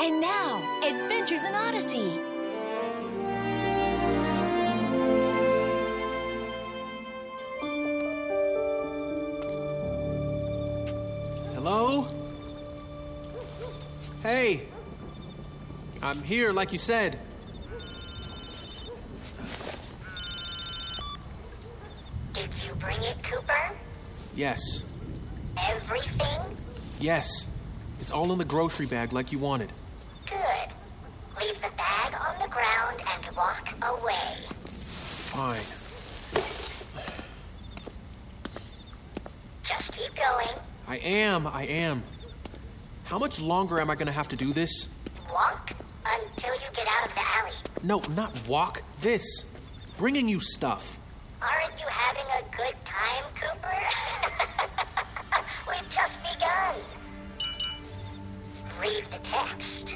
And now, Adventures in Odyssey. Hello? Hey. I'm here, like you said. Did you bring it, Cooper? Yes. Everything? Yes. It's all in the grocery bag like you wanted. Good. Leave the bag on the ground and walk away. Fine. Just keep going. I am. How much longer am I gonna have to do this? Walk until you get out of the alley. No, not walk. This. Bringing you stuff. Aren't you having a good time, Cooper? We've just begun. Read the text.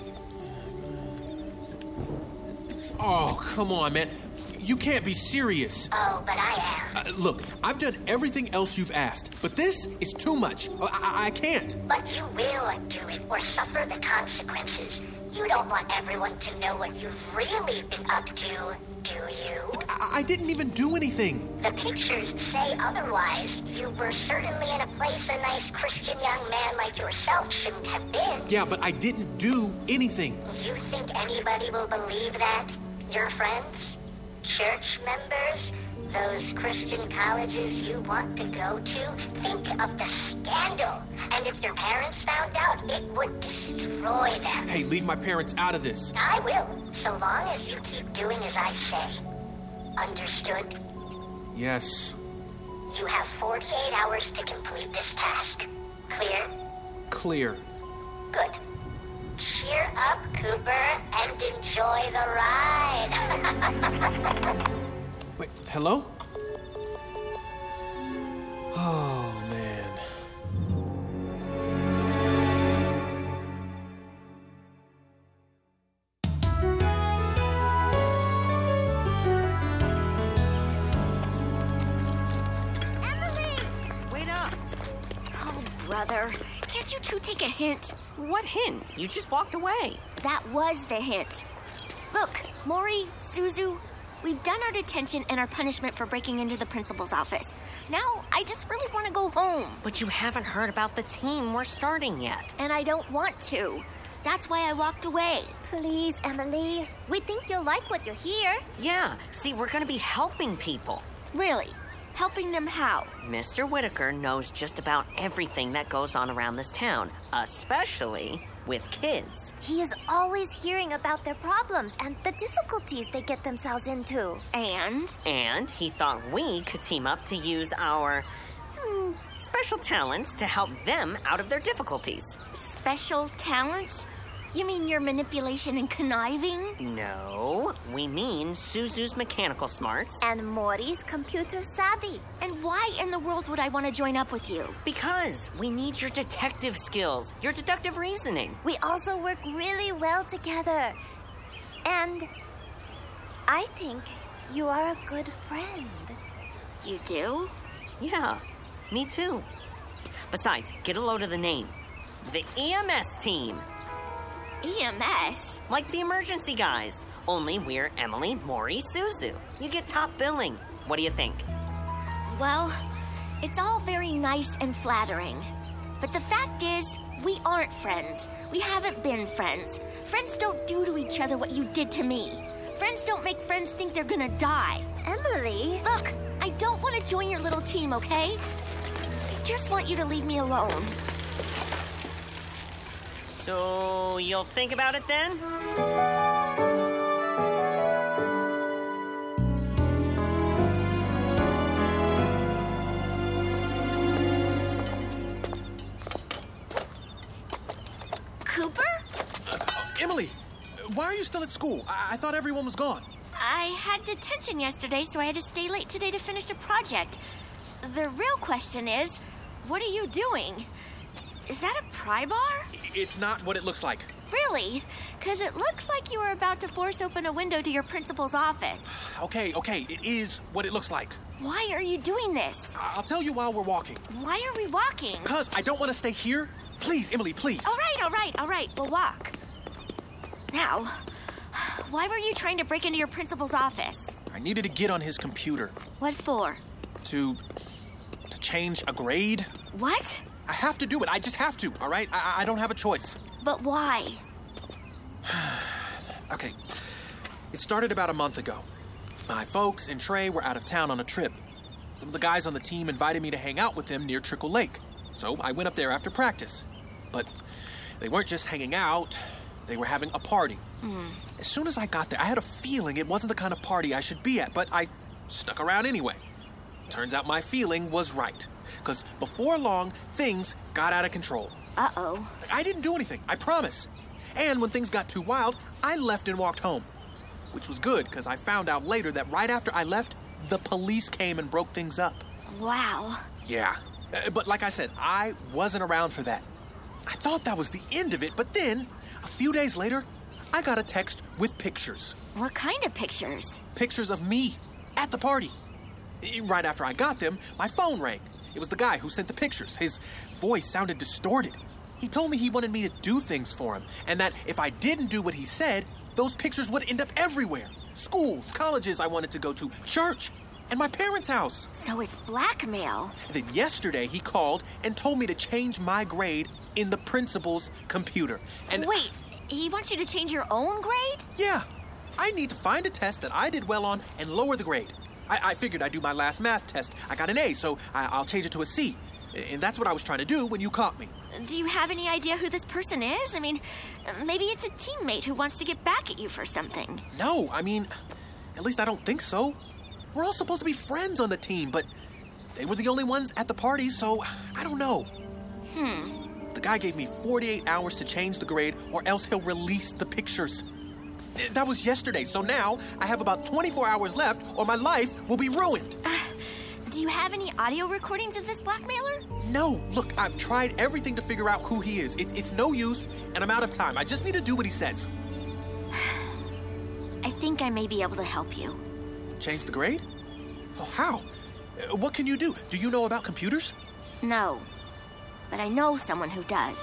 Oh, come on, man. You can't be serious. Oh, but I am. Look, I've done everything else you've asked, but this is too much. I can't. But you will do it or suffer the consequences. You don't want everyone to know what you've really been up to, do you? I didn't even do anything. The pictures say otherwise. You were certainly in a place a nice Christian young man like yourself shouldn't have been. Yeah, but I didn't do anything. You think anybody will believe that? Your friends? Church members? Those Christian colleges you want to go to? Think of the scandal. And if your parents found out, it would destroy them. Hey, leave my parents out of this. I will, so long as you keep doing as I say. Understood? Yes. You have 48 hours to complete this task. Clear? Clear. Good. Cheer up, Cooper, and enjoy the ride. Wait, hello? Oh, man. Wait up. Oh, brother. Can't you two take a hint? What hint? You just walked away. That was the hint. Look, Mori, Suzu, we've done our detention and our punishment for breaking into the principal's office. Now, I just really want to go home. But you haven't heard about the team we're starting yet. And I don't want to. That's why I walked away. Please, Emily. We think you'll like what you hear. Yeah, see, we're gonna be helping people. Really? Helping them how? Mr. Whitaker knows just about everything that goes on around this town, especially with kids. He is always hearing about their problems and the difficulties they get themselves into. And he thought we could team up to use our special talents to help them out of their difficulties. Special talents? You mean your manipulation and conniving? No, we mean Suzu's mechanical smarts. And Mori's computer savvy. And why in the world would I want to join up with you? Because we need your detective skills, your deductive reasoning. We also work really well together. And I think you are a good friend. You do? Yeah, me too. Besides, get a load of the name. The EMS team. EMS? Like the emergency guys. Only we're Emily, Mori, Suzu. You get top billing. What do you think? Well, it's all very nice and flattering. But the fact is, we aren't friends. We haven't been friends. Friends don't do to each other what you did to me. Friends don't make friends think they're gonna die. Emily? Look, I don't want to join your little team, okay? I just want you to leave me alone. So, you'll think about it then? Cooper? Emily, why are you still at school? I thought everyone was gone. I had detention yesterday, so I had to stay late today to finish a project. The real question is, what are you doing? Is that a pry bar? It's not what it looks like. Really? Because it looks like you were about to force open a window to your principal's office. Okay, it is what it looks like. Why are you doing this? I'll tell you while we're walking. Why are we walking? Because I don't want to stay here. Please, Emily, please. All right. We'll walk. Now, why were you trying to break into your principal's office? I needed to get on his computer. What for? To change a grade. What? I have to do it. I just have to, all right? I don't have a choice. But why? Okay. It started about a month ago. My folks and Trey were out of town on a trip. Some of the guys on the team invited me to hang out with them near Trickle Lake. So I went up there after practice. But they weren't just hanging out. They were having a party. As soon as I got there, I had a feeling it wasn't the kind of party I should be at, but I stuck around anyway. Turns out my feeling was right. Because before long, things got out of control. Uh-oh. I didn't do anything, I promise. And when things got too wild, I left and walked home. Which was good, because I found out later that right after I left, the police came and broke things up. Wow. Yeah. But like I said, I wasn't around for that. I thought that was the end of it, but then, a few days later, I got a text with pictures. What kind of pictures? Pictures of me at the party. Right after I got them, my phone rang. It was the guy who sent the pictures. His voice sounded distorted. He told me he wanted me to do things for him, and that if I didn't do what he said, those pictures would end up everywhere. Schools, colleges I wanted to go to, church, and my parents' house. So it's blackmail. Then yesterday he called and told me to change my grade in the principal's computer. And Wait, he wants you to change your own grade? yeah, I need to find a test that I did well on and lower the grade. I figured I'd do my last math test. I got an A, so I'll change it to a C. And that's what I was trying to do when you caught me. Do you have any idea who this person is? I mean, maybe it's a teammate who wants to get back at you for something. No, I mean, at least I don't think so. We're all supposed to be friends on the team, but they were the only ones at the party, so I don't know. The guy gave me 48 hours to change the grade, or else he'll release the pictures. That was yesterday, so now I have about 24 hours left, or my life will be ruined. Do you have any audio recordings of this blackmailer? No, look, I've tried everything to figure out who he is. It's no use, and I'm out of time. I just need to do what he says. I think I may be able to help you. Change the grade? Oh, how? What can you do? Do you know about computers? No, but I know someone who does.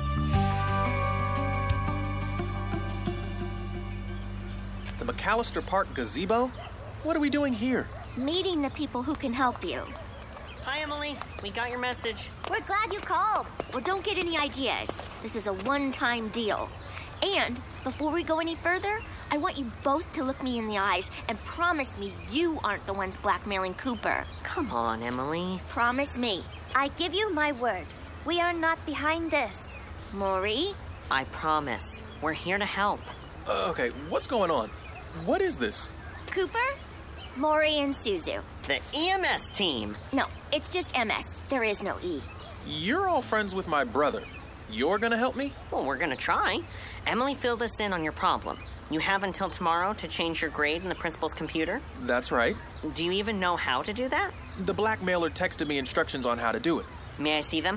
The McAllister Park gazebo? What are we doing here? Meeting the people who can help you. Hi, Emily. We got your message. We're glad you called. Well, don't get any ideas. This is a one-time deal. And before we go any further, I want you both to look me in the eyes and promise me you aren't the ones blackmailing Cooper. Come on, Emily. Promise me. I give you my word. We are not behind this. Maury? I promise. We're here to help. Okay, what's going on? What is this? Cooper? Maury and Suzu. The EMS team. No, it's just MS. There is no E. You're all friends with my brother. You're gonna help me? Well, we're gonna try. Emily filled us in on your problem. You have until tomorrow to change your grade in the principal's computer. That's right. Do you even know how to do that? The blackmailer texted me instructions on how to do it. May I see them?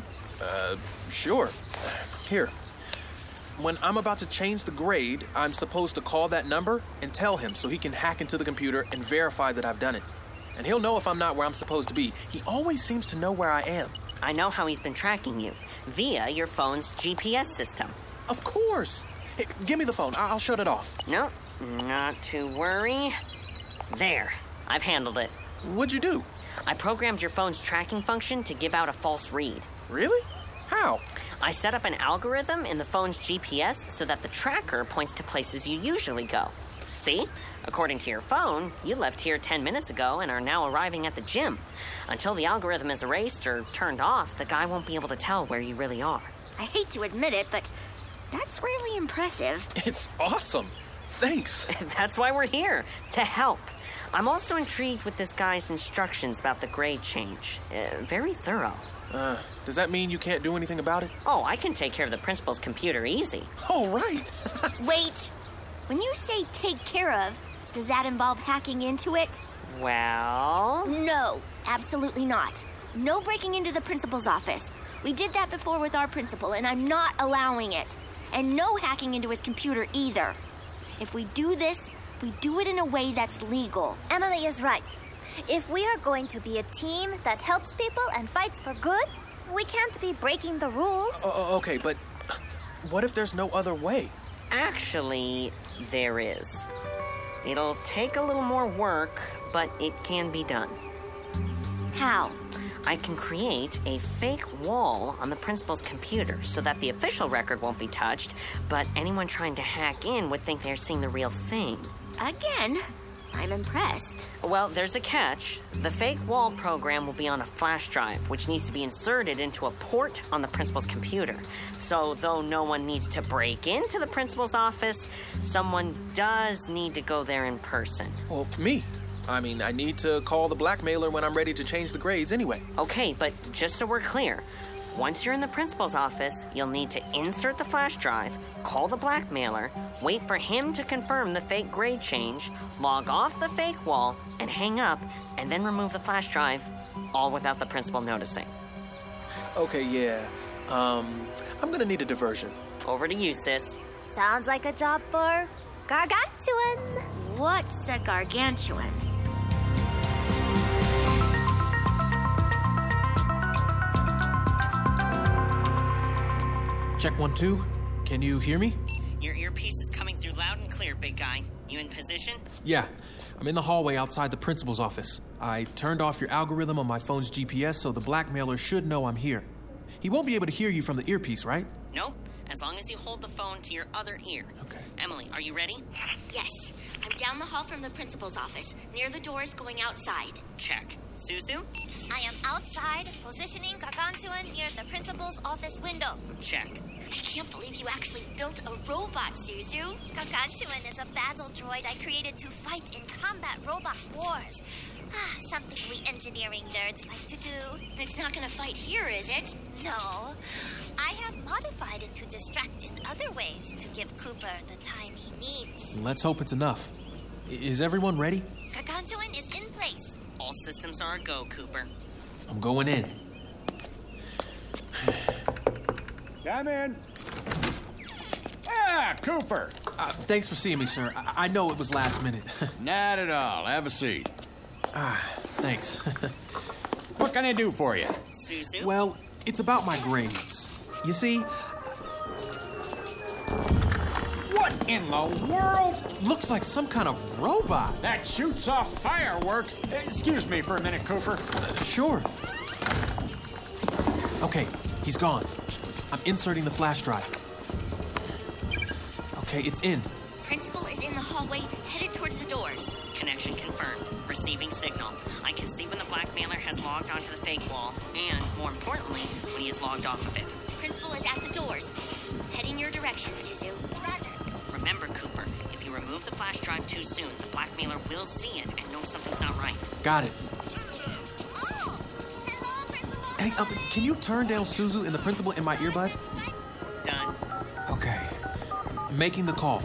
Sure. Here. When I'm about to change the grade, I'm supposed to call that number and tell him so he can hack into the computer and verify that I've done it. And he'll know if I'm not where I'm supposed to be. He always seems to know where I am. I know how he's been tracking you via your phone's GPS system. Of course. Hey, give me the phone. I'll shut it off. No, not to worry. There, I've handled it. What'd you do? I programmed your phone's tracking function to give out a false read. Really? How? I set up an algorithm in the phone's GPS so that the tracker points to places you usually go. See? According to your phone, you left here 10 minutes ago and are now arriving at the gym. Until the algorithm is erased or turned off, the guy won't be able to tell where you really are. I hate to admit it, but that's really impressive. It's awesome. Thanks. That's why we're here, to help. I'm also intrigued with this guy's instructions about the grade change. Very thorough. Does that mean you can't do anything about it? Oh, I can take care of the principal's computer easy. Oh, right. Wait. When you say take care of, does that involve hacking into it? Well... No, absolutely not. No breaking into the principal's office. We did that before with our principal, and I'm not allowing it. And no hacking into his computer either. If we do this, we do it in a way that's legal. Emily is right. If we are going to be a team that helps people and fights for good, we can't be breaking the rules. Okay, but what if there's no other way? Actually, there is. It'll take a little more work, but it can be done. How? I can create a fake wall on the principal's computer so that the official record won't be touched, but anyone trying to hack in would think they're seeing the real thing. Again, I'm impressed. Well, there's a catch. The fake wall program will be on a flash drive, which needs to be inserted into a port on the principal's computer. So, though no one needs to break into the principal's office, someone does need to go there in person. Well, me. I mean, I need to call the blackmailer when I'm ready to change the grades anyway. Okay, but just so we're clear, once you're in the principal's office, you'll need to insert the flash drive, call the blackmailer, wait for him to confirm the fake grade change, log off the fake wall, and hang up, and then remove the flash drive, all without the principal noticing. Okay, yeah. I'm gonna need a diversion. Over to you, sis. Sounds like a job for Gargantuan. What's a gargantuan? Check 1, 2. Can you hear me? Your earpiece is coming through loud and clear, big guy. You in position? Yeah. I'm in the hallway outside the principal's office. I turned off your algorithm on my phone's GPS, so the blackmailer should know I'm here. He won't be able to hear you from the earpiece, right? Nope. As long as you hold the phone to your other ear. Okay. Emily, are you ready? Yes. I'm down the hall from the principal's office, near the doors going outside. Check. Suzu? I am outside, positioning Gargantuan near the principal's office window. Check. I can't believe you actually built a robot, Suzu. Gargantuan is a battle droid I created to fight in combat robot wars. Something we engineering nerds like to do. It's not gonna fight here, is it? No. I have modified it to distract in other ways to give Cooper the time he needs. Let's hope it's enough. Is everyone ready? Gargantuan is in place. All systems are a go, Cooper. I'm going in. Come in. Ah, Cooper. Thanks for seeing me, sir. I know it was last minute. Not at all. Have a seat. Thanks. What can I do for you? Suzu? Well, it's about my grades. You see, What in the world? looks like some kind of robot. That shoots off fireworks. Excuse me for a minute, Cooper. Sure. Okay, he's gone. I'm inserting the flash drive. Okay, it's in. Principal is in the hallway, headed towards the doors. Connection confirmed. Receiving signal. I can see when the blackmailer has logged onto the fake wall, and, more importantly, when he is logged off of it. Principal is at the doors. Heading your direction, Suzu. Roger. Remember, Cooper, if you remove the flash drive too soon, the blackmailer will see it and know something's not right. Got it. Oh! Hello, Principal! Hey, can you turn down Suzu and the principal in my earbud? Done. Okay. Making the call.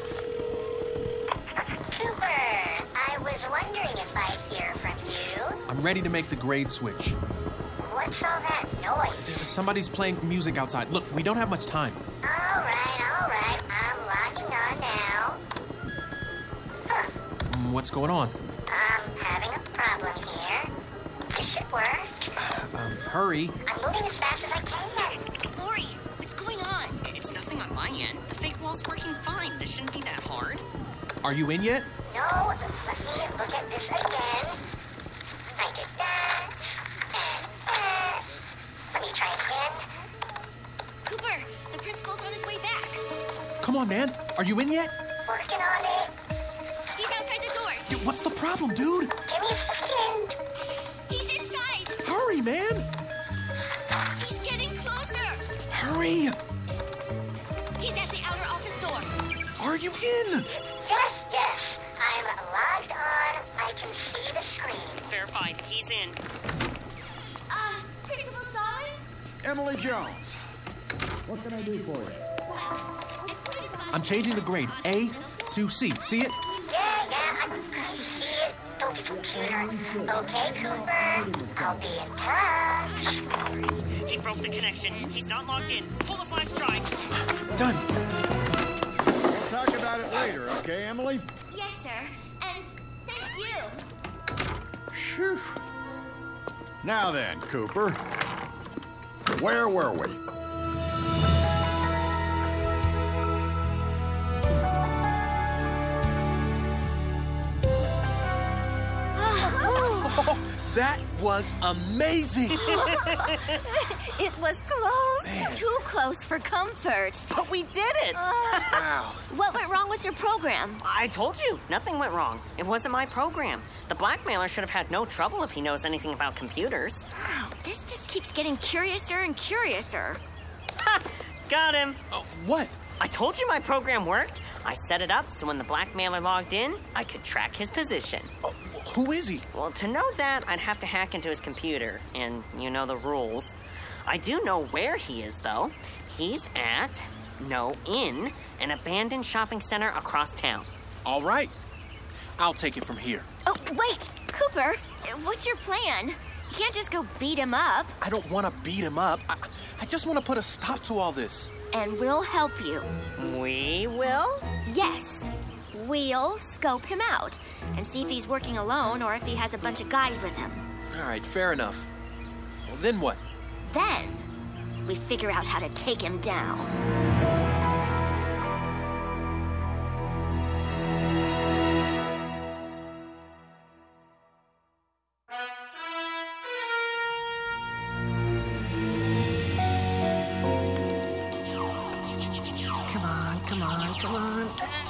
Cooper, I was wondering if I'd hear from you. I'm ready to make the grade switch. What's all that noise? Somebody's playing music outside. Look, we don't have much time. All right. I'm logging on now. What's going on? I'm having a problem here. This should work. Hurry. I'm moving as fast as I can. Lori, what's going on? It's nothing on my end. The fake wall's working fine. This shouldn't be that hard. Are you in yet? No, let me look at this again. I did that. And that. Let me try again. Cooper, the principal's on his way back. Come on, man. Are you in yet? Working on it. He's outside the doors. Yeah, what's the problem, dude? Give me a second. He's inside. Hurry, man. He's getting closer. Hurry. He's at the outer office door. Are you in? Yes. I'm logged on. I can see the screen. Verified. He's in. Principal Solly? Emily Jones. What can I do for you? I'm changing the grade A to C. See it? Yeah, I see it. Okay, computer. Okay, Cooper. I'll be in touch. He broke the connection. He's not logged in. Pull the flash drive. Done. We'll talk about it later, okay, Emily? Yes, sir. And thank you. Phew. Now then, Cooper. Where were we? Oh, that was amazing. It was close. Man. Too close for comfort. But we did it! Wow. What went wrong with your program? I told you, nothing went wrong. It wasn't my program. The blackmailer should have had no trouble if he knows anything about computers. Wow, this just keeps getting curiouser and curiouser. Ha! Got him! Oh, what? I told you my program worked. I set it up so when the blackmailer logged in, I could track his position. Oh, who is he? Well, to know that, I'd have to hack into his computer, and you know the rules. I do know where he is, though. He's in an abandoned shopping center across town. All right. I'll take it from here. Oh, wait, Cooper, what's your plan? You can't just go beat him up, I don't want to beat him up. I just want to put a stop to all this. and we'll help you. We will? Yes, we'll scope him out and see if he's working alone or if he has a bunch of guys with him. All right, fair enough. Well, then what? Then, we figure out how to take him down. Come on.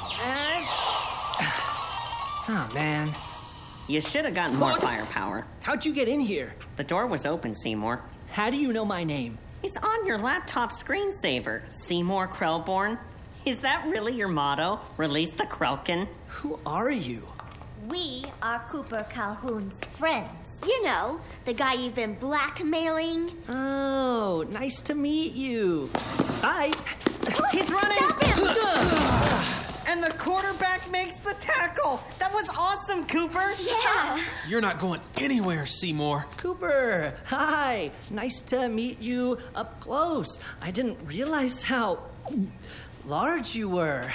Oh, man. You should have gotten more firepower. How'd you get in here? The door was open, Seymour. How do you know my name? It's on your laptop screensaver, Seymour Krellborn. Is that really your motto? Release the Krelkin? Who are you? We are Cooper Calhoun's friends. You know, the guy you've been blackmailing. Oh, nice to meet you. Bye. He's running! Stop him! And the quarterback makes the tackle! That was awesome, Cooper! Yeah. You're not going anywhere, Seymour. Cooper, hi. Nice to meet you up close. I didn't realize how large you were.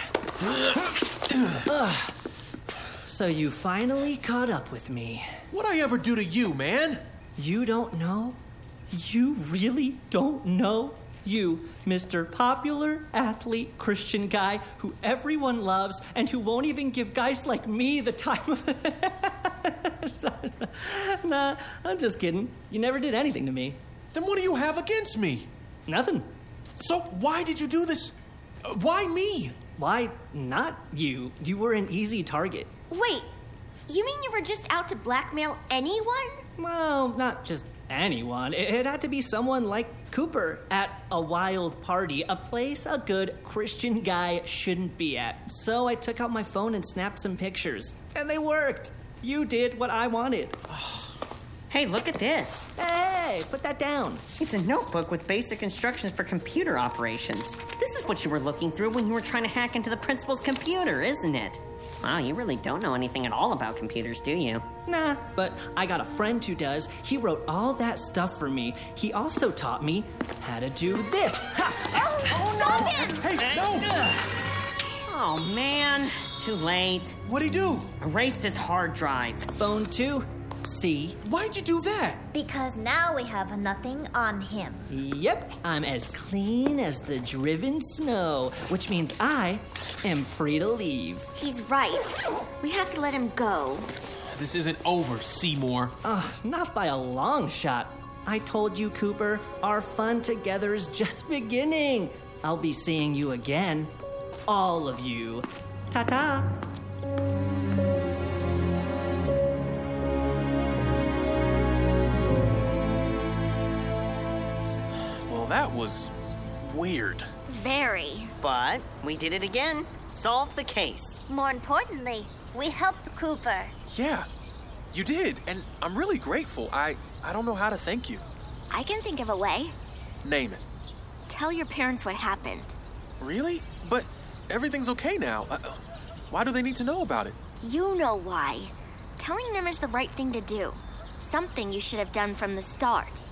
So you finally caught up with me. What'd I ever do to you, man? You don't know? You really don't know? You, Mr. Popular Athlete Christian Guy who everyone loves and who won't even give guys like me the time of... Nah, I'm just kidding. You never did anything to me. Then what do you have against me? Nothing. So why did you do this? Why me? Why not you? You were an easy target. Wait, you mean you were just out to blackmail anyone? Well, not just anyone. It had to be someone like Cooper at a wild party, a place a good Christian guy shouldn't be at. So I took out my phone and snapped some pictures. And they worked. You did what I wanted. Hey, look at this. Hey, put that down. It's a notebook with basic instructions for computer operations. This is what you were looking through when you were trying to hack into the principal's computer, isn't it? Wow, you really don't know anything at all about computers, do you? Nah, but I got a friend who does. He wrote all that stuff for me. He also taught me how to do this. Ha! Stop him! Hey, no! Oh, man. Too late. What'd he do? Erased his hard drive. Phone 2. See? Why'd you do that? Because now we have nothing on him. Yep, I'm as clean as the driven snow, which means I am free to leave. He's right. We have to let him go. This isn't over, Seymour. Not by a long shot. I told you, Cooper, our fun together is just beginning. I'll be seeing you again. All of you. Ta-ta. Well, that was weird. Very. But we did it again. Solved the case. More importantly, we helped Cooper. Yeah, you did, and I'm really grateful. I don't know how to thank you. I can think of a way. Name it. Tell your parents what happened. Really? But everything's okay now. Why do they need to know about it? You know why. Telling them is the right thing to do. Something you should have done from the start.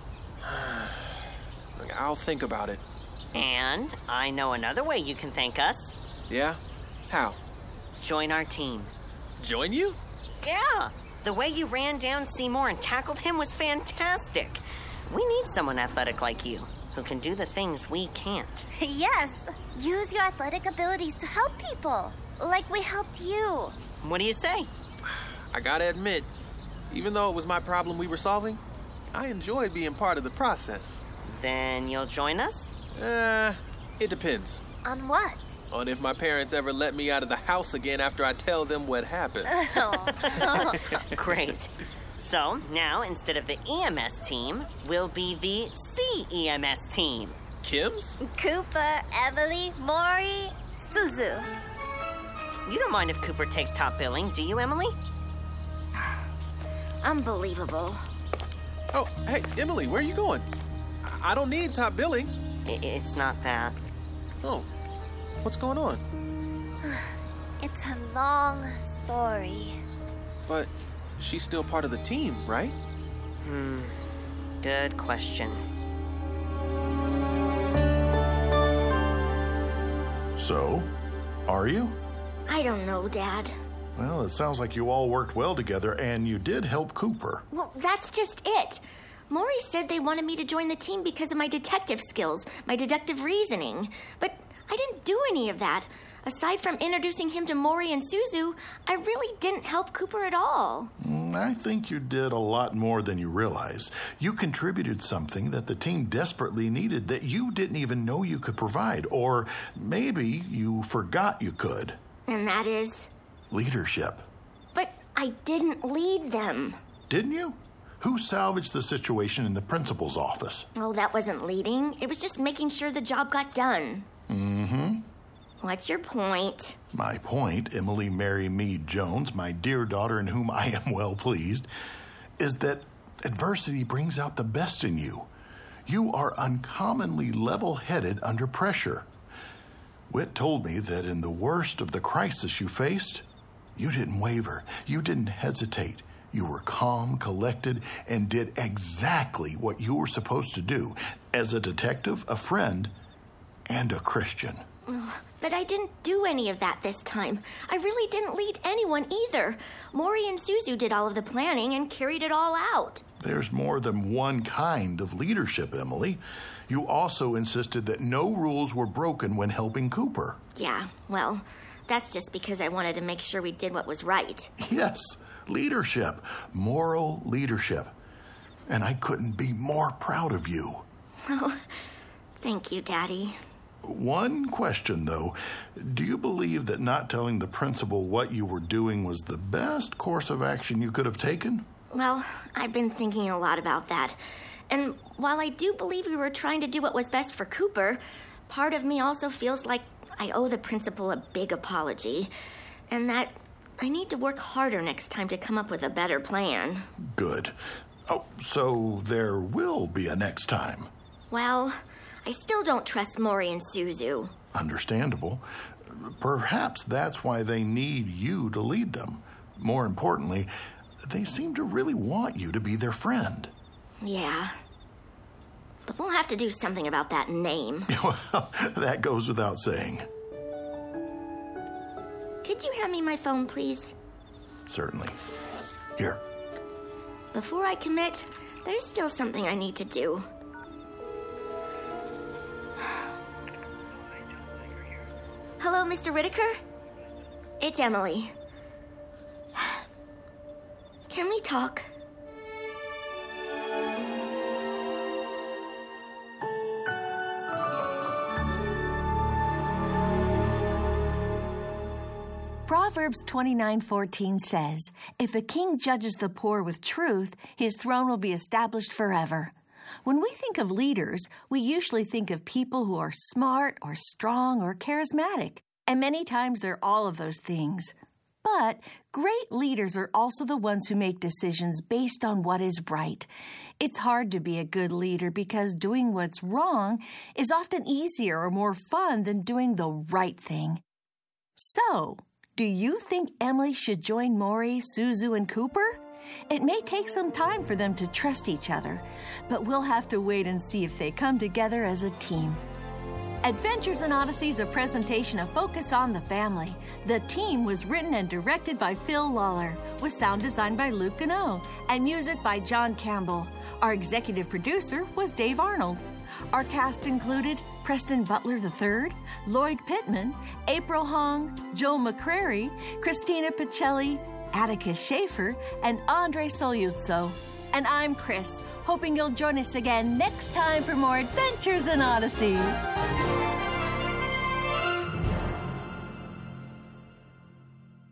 I'll think about it. And I know another way you can thank us. Yeah? How? Join our team. Join you? Yeah. The way you ran down Seymour and tackled him was fantastic. We need someone athletic like you who can do the things we can't. Yes, use your athletic abilities to help people, like we helped you. What do you say? I gotta admit, Even though it was my problem we were solving, I enjoyed being part of the process. Then you'll join us? It depends. On what? On if my parents ever let me out of the house again after I tell them what happened. Great. So, now, instead of the EMS team, we'll be the CEMS team. Kim's? Cooper, Emily, Maury, Suzu. You don't mind if Cooper takes top billing, do you, Emily? Unbelievable. Oh, hey, Emily, where are you going? I don't need top billing. It's not that. Oh, what's going on? It's a long story. But she's still part of the team, right? Good question. So, are you? I don't know, Dad. Well, it sounds like you all worked well together, and you did help Cooper. Well, that's just it. Maury said they wanted me to join the team because of my detective skills, my deductive reasoning. But I didn't do any of that. Aside from introducing him to Maury and Suzu, I really didn't help Cooper at all. I think you did a lot more than you realized. You contributed something that the team desperately needed that you didn't even know you could provide, or maybe you forgot you could. And that is? Leadership. But I didn't lead them. Didn't you? Who salvaged the situation in the principal's office? Oh, that wasn't leading. It was just making sure the job got done. Mm-hmm. What's your point? My point, Emily Mary Meade Jones, my dear daughter in whom I am well pleased, is that adversity brings out the best in you. You are uncommonly level-headed under pressure. Whit told me that in the worst of the crisis you faced, you didn't waver. You didn't hesitate. You were calm, collected, and did exactly what you were supposed to do as a detective, a friend, and a Christian. But I didn't do any of that this time. I really didn't lead anyone either. Maury and Suzu did all of the planning and carried it all out. There's more than one kind of leadership, Emily. You also insisted that no rules were broken when helping Cooper. Yeah, well, that's just because I wanted to make sure we did what was right. Yes, leadership, moral leadership. And I couldn't be more proud of you. Oh, thank you, Daddy. One question, though. Do you believe that not telling the principal what you were doing was the best course of action you could have taken? Well, I've been thinking a lot about that. And while I do believe we were trying to do what was best for Cooper, part of me also feels like I owe the principal a big apology, and that I need to work harder next time to come up with a better plan. Good. Oh, so there will be a next time. Well, I still don't trust Maury and Suzu. Understandable. Perhaps that's why they need you to lead them. More importantly, they seem to really want you to be their friend. Yeah. But we'll have to do something about that name. Well, that goes without saying. Could you hand me my phone, please? Certainly. Here. Before I commit, there's still something I need to do. Hello, Mr. Whitaker? It's Emily. Can we talk? Proverbs 29:14 says, "If a king judges the poor with truth, his throne will be established forever." When we think of leaders, we usually think of people who are smart or strong or charismatic, and many times they're all of those things. But great leaders are also the ones who make decisions based on what is right. It's hard to be a good leader because doing what's wrong is often easier or more fun than doing the right thing. So, do you think Emily should join Maury, Suzu, and Cooper? It may take some time for them to trust each other, but we'll have to wait and see if they come together as a team. Adventures in Odyssey is a presentation of Focus on the Family. The team was written and directed by Phil Lawler, with sound design by Luke Gano, and music by John Campbell. Our executive producer was Dave Arnold. Our cast included Preston Butler III, Lloyd Pittman, April Hong, Joe McCrary, Christina Pacelli, Atticus Schaefer, and Andre Soliuzzo. And I'm Chris, hoping you'll join us again next time for more Adventures in Odyssey.